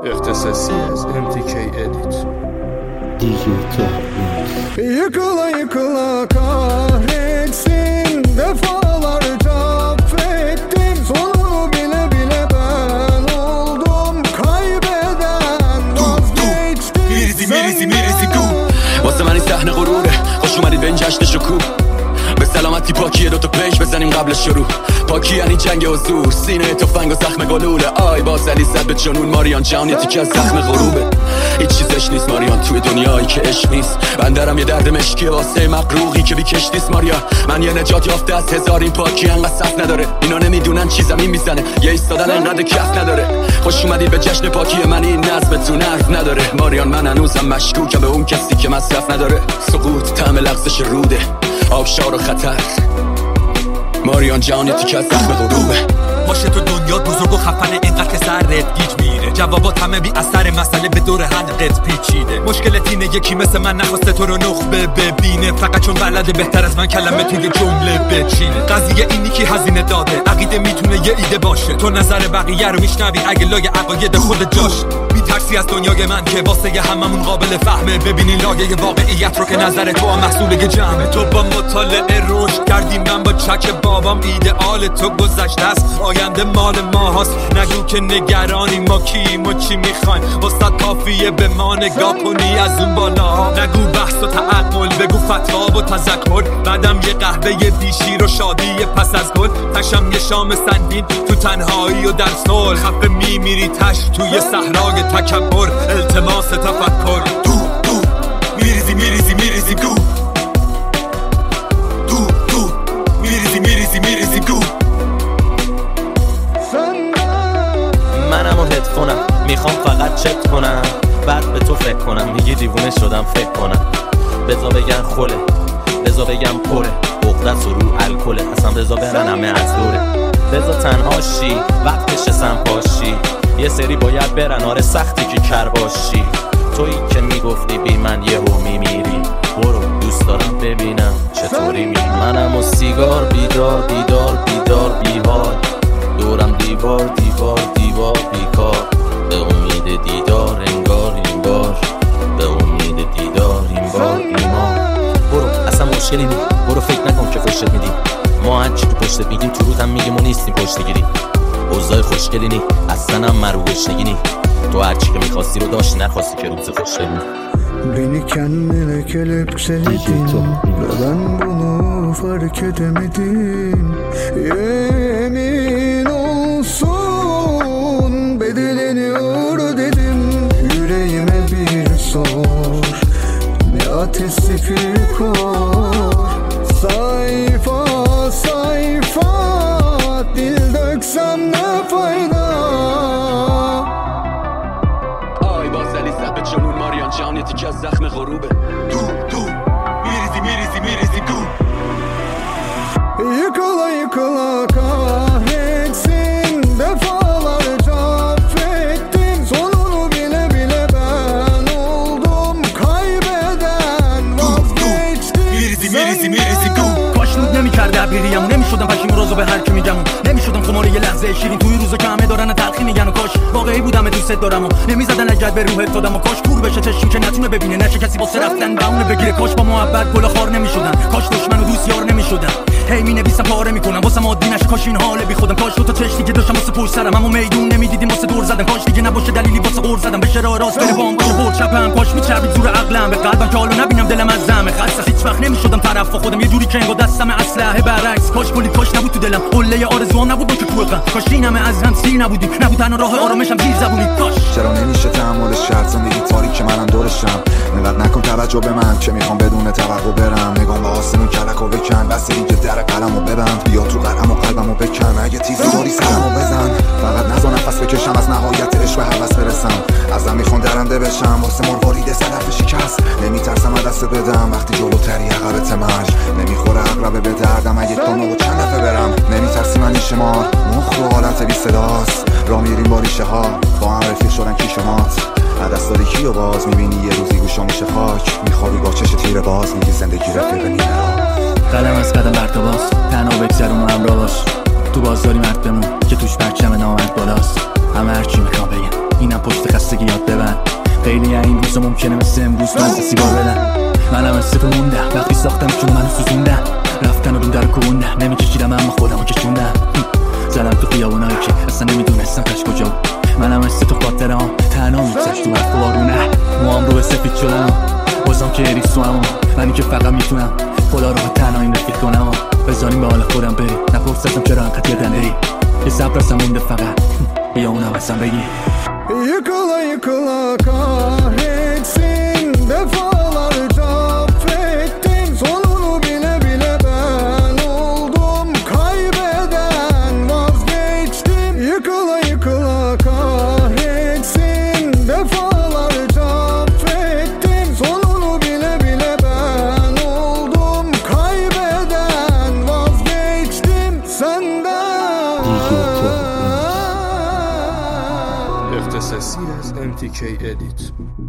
اختصاصی از MTK Edit. Yıkıla yıkıla kahretsin, defalarca affettim, sonunu bile bile ben oldum kaybeden, vazgeçtim. میریزی گو واسه من این صحنه غروره، خوش اومدید به این جشن شکوه. به سلامتی پاکیه دوتا پیش بزنیم قبل شروع. پاکی یعنی جنگ حضور، سینه تفنگ و زخم گلوله. آی باز علی زد به جنون ماریان جان، یه تیکه از زخم غروبه. هیچ چیزش نیست ماریان توی دنیایی که عشق نیست. بندرم یه درد مشکیه واسه مقروقی که بیکش نیست ماریا. من یه نجات یافته از هزار، این پاکی انقدر صف نداره. اینا نمیدونن چی زمین میزنه، یه ایستادن انقدر کف نداره. خوش اومدید به جشن پاکی من، این نظمتون حرف نداره. ماریان من هنوزم مشکوکم به اون کسی که مصرف نداره. سقوط طعم لغزش روده، آبشار و خطر. ماریان جان یه تیکه از زخم غروبه. باشه تو دنیا بزرگ و خفنه، اینقدر که سرت گیج میره. جوابات همه بی اثر، مسئله به دور حلقت پیچیده. مشکلت اینه یکی مثل من نخواسته تو رو نخبه ببینه، فقط چون بلده بهتر از من کلمه توی جمله بچینه. قضیه اینی که هزینه داده، عقیده میتونه یه ایده باشه. تو نظر بقیه رو میشنوی اگه لای عقاید خود جاش. میترسی از دنیای من که واسه هممون قابل فهمه. ببینی لایه واقعیت رو که نظر تو هم محصول جمعه. تو با مطالعه رشد کردی، من با چک بابام. ایدئال تو گذشته است، آینده مال ما هست. نگو که نگرانی ما کیم و چی میخوایم، واسه کافیه به ما نگاه کنی از اون بالا. نگو بحث و تعقل، بگو فتوا و تذکر. بعدم یه قهوه بیشیر و شادی پس از گل. تشم یه شام سنگین تو تنهایی و در صلح. خفه میمیری تش توی صحرای تکبر. التماس تفکر. تو میریزی گو. تو میریزی گو. منم و هدفونم، میخوام فقط چت کنم، بعد به تو فکر کنم. میگی دیوونه شدم فکر کنم. بذار بگن خوله، بذار بگم پره. بغدست و رو الکله، اصلا بذار برن همه از دوره. بذار تنها شی، وقتش سنپاشی. یه سری باید برن، آره سختی که کر باشی. تویی که میگفتی بی من یهو میمیری. برو دوست دارم ببینم چطوری میری. منم و سیگار بیدار بیحال. دورم دیوار بیکار. به امید دیدار انگار این بار. به امید دیدار این بار ایمان. برو اصلا مشکلی نی، برو فکر نکن که فشت میدیم. ما هرچی تو پشتت میگیم تو روت هم میگیم و نیستیم پشتگیری. اوضاع خوشگلی نی، اصلا هم مرگوشنگی نی. تو هرچی که میخواستی رو داشتی، نخواستی که روز خوشگلی نی. Beni kendine kelepçeledin ve ben bunu fark edemedim. Yemin olsun bedelini ödedim. Yüreğime bir sor, ne ateşli kor. Sayfa sayfa dil döksem ne fayda. جنون ماریان جان یه تیکه از زخم غروبه. تو میریزی گو. Yıkıla yıkıla kahretsin, defalarca affettim, sonunu bile bile ben oldum kaybeden, vazgeçtim. میریزی گو. کاش نود نمی‌کرده بریم، نمی‌شدم پشیم روزو به هر کی میگم. نمی‌شدم خمار یه لحظه شیرین توی روزا که همه دارن تلخی میگن. و کاش واقعی بودم دوست دارم و نمی‌زدن لگد به روحت دادم. و کاش کور بشه چشمی که نتونه ببینه، نشه کسی واسه رفتن بهونه بگیره. کاش با محبت گل خار نمی‌شدن، کاش دشمن و دوست یار نمی‌شدن. هی می‌نویسم پاره می‌کنم واسه عادی نشه، کاش این حال بی خودم. کاش دو تا چش دیگه داشتم واسه پشت سرم، اما میدون نمی‌دیدیم واسه دور زدن. کاش دیگه نباشه دلیلی واسه قور زدن. بشه راه راست بره بام باشه برد چپم. کاش می‌چربید زور عقلم به قلبم که حالا نبینم دلم از زمه. خسته هیچ وقت نمی‌شدم طرف خودم، یه جوری که انگار دستم اسلحه برعکس. کاش کلی کاش نبود تو دلم، قله آرزوام نبود که کوهام. کاش این همه از هم سیر نبودیم، نبود تنها راه آرامشم زیر زبونی. کاش چرا نمیشه تحملش کرد زندگی تاریک منم دورشم. اینقدر نکن توجه به من که میخوام بدون توقع برم. نگام به آسمون کلکو بکن، بس دیگه در قلمو ببند. بیا تو قلم و قلبمو بکن، اگه تیزی داری سرمو بزن. فقط نذار نفس بکشم، از نهایت عشق به هوس برسم. ازم میخوام درنده بشم، واسه مروارید صدف شکست. نمیترسم از دست بدم وقتی جلوتری عقبت مرج. نمیخوره عقربه به دردم اگه تونو چند دفعه برم. نمیترسی من شمار مخ و حالت بی صداست. را میریم با ریشه ها، با هم رفیق شدن کی شماست. عدس داری کیو باز میبینی یه روزی گوشا میشه خاک. میخوابی با چش تیر باز، میگی زندگی رفیق نیمه را. قلم از قدم بر تو باز، تنها بگذرون و همراه باش. تو بازداری مرد بمون که توش پرچم نامرد بالاست. همه هرچی میخوام بگم اینم پشت خستگیات ببند. خیلی این روزا ممکنه مثل امروز من سیگار بدن. منم مثل تو موندم وقتی ساختم چون منو سوزوندن، رفتن و رو در کوندن نمیکشیدم اما خودمو کشوندم. زدم تو خیابونایی که اصلا نمیدونستم تش کجا بود. منم مثل تو خاطرهام تنها میگذشت تو حرف بارونه. موام رو به سفید شدم بازم که اریس تو همون منی که فقط میتونم خدا رو به تنهایی رفیق کنم. بذاریم به حال خودم بری نپرسستم چرا انقدر یادنده ای. یه صبرستم مونده فقط بیا اونم ازم بگی. Yıkıla yıkıla kahretsin, defalarca affettim. Sonunu bile bile ben oldum kaybeden, vazgeçtim. Yıkıla yıkıla kahretsin, defalarca affettim. Sonunu bile bile ben oldum kaybeden, vazgeçtim senden. اختصاصی از MTK Edit.